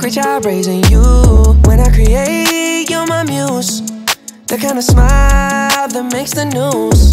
great job raising you. When I create, you're my muse. The kind of smile that makes the news.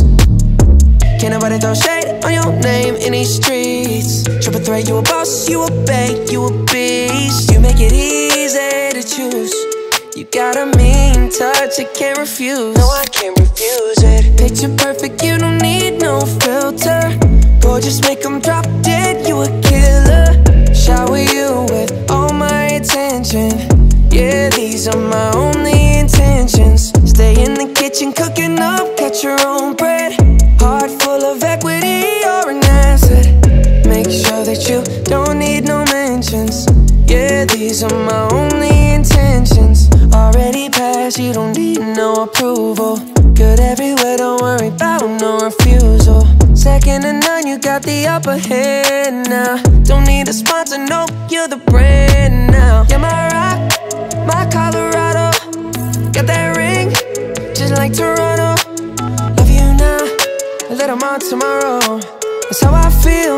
Can't nobody throw shade on your name in these streets. Triple threat, you a boss, you a bank, you a beast. You make it easy to choose. You got a mean touch, I can't refuse. No, I can't refuse it. Picture perfect, you don't need no filter. Gorgeous, make them drop dead, you a killer. Shower you with all my attention. Yeah, these are my only intentions. Stay in the kitchen, cooking up, catch your own bread. Heart full of equity, you're an asset. Make sure that you don't need no mentions. Yeah, these are my only intentions. Already passed, you don't need no approval. Good everywhere, don't worry about no refusal. Second to none, you got the upper hand now. Don't need a sponsor, no, you're the brand now. You're my rock, my Colorado. Got that ring, just like Toronto. Love you now, a little more tomorrow. That's how I feel.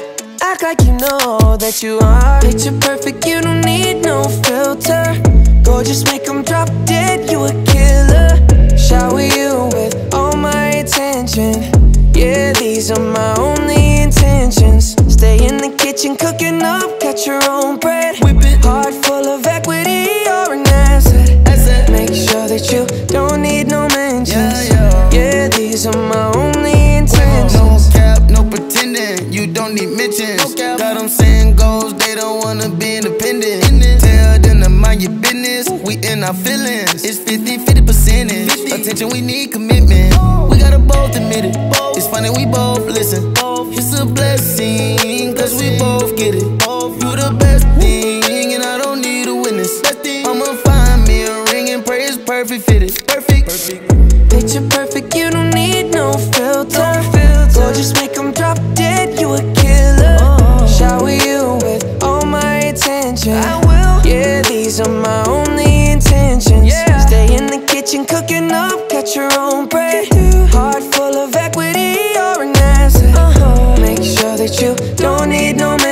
Act like you know that you are. Picture perfect, you don't need no filter. Gorgeous, make them drop dead, you a killer. Shower you with all my attention. Yeah, these are my only intentions. Stay in the kitchen, cooking up, catch your own bread. Heart full of equity, you're an asset. Make sure that you don't need no mentions. Yeah, these are my only intentions. No cap, no pretending, you don't need mentions. Got them saying goals, they don't wanna be independent. Tell them to mind your business, we in our feelings. It's 50-50 percentage. Attention, we need commitment. We gotta both admit it. It's funny, we both listen. It's a blessing, cause we both get it. You the best thing, and I don't need a witness. I'ma find me a ring and pray it's perfect fitted. Perfect. Picture perfect, you don't need no filter. Gorgeous, make them drop dead, you a killer. Shower you with all my attention. I will. Yeah, these are my only intentions. Stay in the kitchen, cooking up, catch your own bread. Heart full of equity, you're an asset. Make sure that you don't need no man.